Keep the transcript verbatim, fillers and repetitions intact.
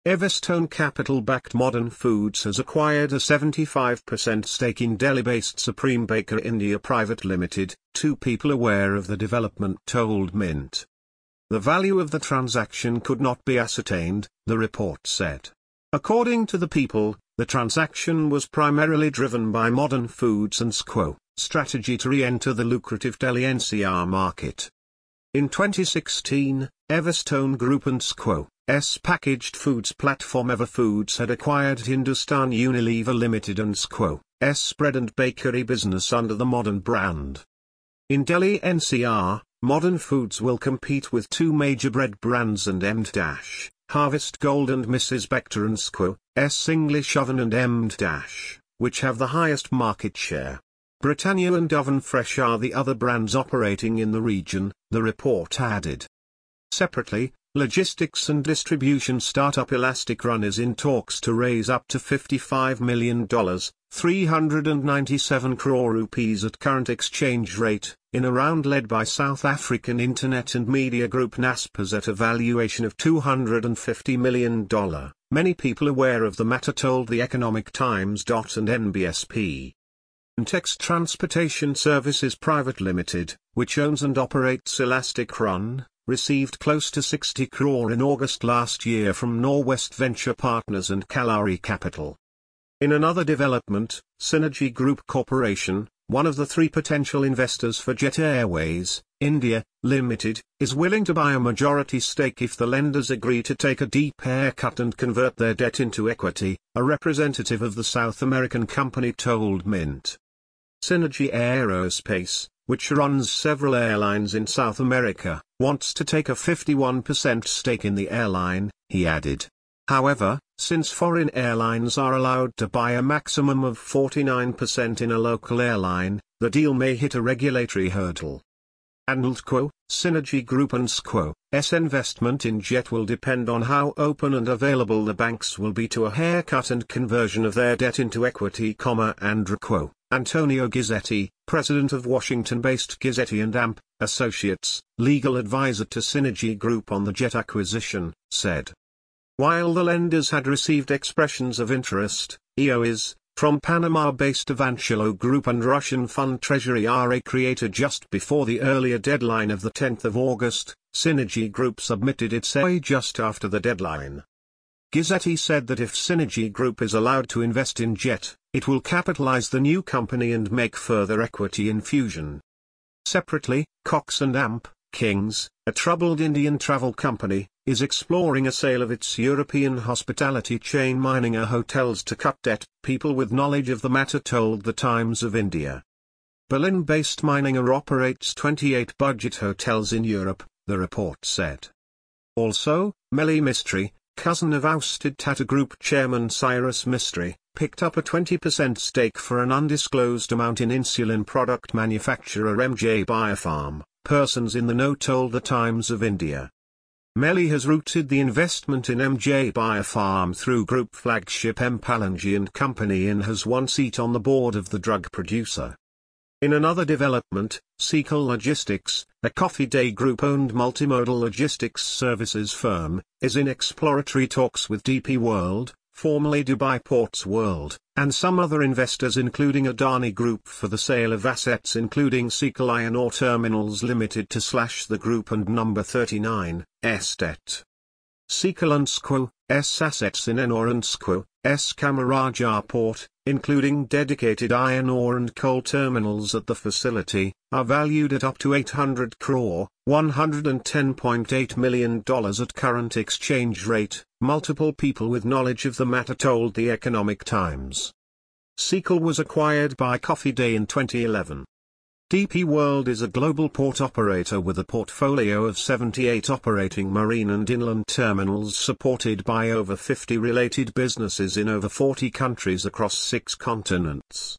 Everstone Capital-backed Modern Foods has acquired a seventy-five percent stake in Delhi-based Supreme Bakery India Private Limited, two people aware of the development told Mint. The value of the transaction could not be ascertained, the report said. According to the People, the transaction was primarily driven by Modern Foods and S Q O, strategy to re-enter the lucrative Delhi N C R market. In twenty sixteen, Everstone Group and S Q O's packaged foods platform Everfoods had acquired Hindustan Unilever Limited and S Q O's bread and bakery business under the Modern brand. In Delhi N C R, Modern Foods will compete with two major bread brands and M D Harvest Gold and Missus Bector and S Q O's English Oven and M D which have the highest market share. Britannia and Oven Fresh are the other brands operating in the region, the report added. Separately, logistics and distribution startup Elastic Run is in talks to raise up to fifty-five million dollars, three hundred ninety-seven crore rupees at current exchange rate, in a round led by South African internet and media group Naspers at a valuation of two hundred fifty million dollars. Many people aware of the matter told The Economic Times and N B S P. Intex Transportation Services Private Limited, which owns and operates Elastic Run, received close to sixty crore in August last year from Norwest Venture Partners and Kalari Capital. In another development, Synergy Group Corporation, one of the three potential investors for Jet Airways, India, Limited, is willing to buy a majority stake if the lenders agree to take a deep haircut and convert their debt into equity, a representative of the South American company told Mint. Synergy Aerospace, which runs several airlines in South America, wants to take a fifty-one percent stake in the airline, he added. However, since foreign airlines are allowed to buy a maximum of forty-nine percent in a local airline, the deal may hit a regulatory hurdle. And S Q O, Synergy Group and S Q O's investment in Jet will depend on how open and available the banks will be to a haircut and conversion of their debt into equity, Andrew S Q O. Antonio Gizzetti, president of Washington-based Gizzetti and A M P Associates, legal advisor to Synergy Group on the Jet acquisition, said. While the lenders had received expressions of interest, E O is, from Panama-based Avancello Group and Russian fund Treasury R A created just before the earlier deadline of the tenth of August, Synergy Group submitted its E O I just after the deadline. Gizzetti said that if Synergy Group is allowed to invest in Jet, it will capitalize the new company and make further equity infusion. Separately, Cox and A M P, Kings, a troubled Indian travel company, is exploring a sale of its European hospitality chain Meininger Hotels to cut debt, people with knowledge of the matter told the Times of India. Berlin-based Meininger operates twenty-eight budget hotels in Europe, the report said. Also, Melly Mistry, cousin of ousted Tata Group chairman Cyrus Mistry, picked up a twenty percent stake for an undisclosed amount in insulin product manufacturer M J Biopharm, persons in the know told the Times of India. Melly has routed the investment in M J Biopharm through group flagship M. Palangi and Company and has one seat on the board of the drug producer. In another development, Sequel Logistics, a Coffee Day Group-owned multimodal logistics services firm, is in exploratory talks with D P World, formerly Dubai Ports World, and some other investors including Adani Group for the sale of assets including Sequel Iron Ore Terminals Limited to slash the group and number thirty-nine, S debt. Sequel and S Q O's assets in Ennore and S Q O's Kamarajar Port, including dedicated iron ore and coal terminals at the facility, are valued at up to eight hundred crore, one hundred ten point eight million dollars at current exchange rate, multiple people with knowledge of the matter told The Economic Times. Sequel was acquired by Coffee Day in twenty eleven. D P World is a global port operator with a portfolio of seventy-eight operating marine and inland terminals supported by over fifty related businesses in over forty countries across six continents.